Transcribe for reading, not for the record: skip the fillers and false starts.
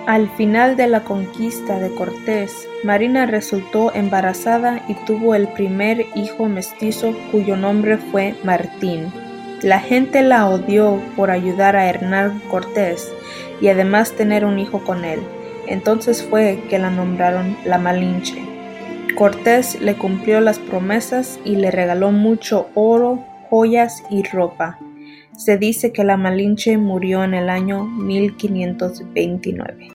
Al final de la conquista de Cortés, Marina resultó embarazada y tuvo el primer hijo mestizo cuyo nombre fue Martín. La gente la odió por ayudar a Hernán Cortés y además tener un hijo con él. Entonces fue que la nombraron la Malinche. Cortés le cumplió las promesas y le regaló mucho oro, joyas y ropa. Se dice que la Malinche murió en el año 1529.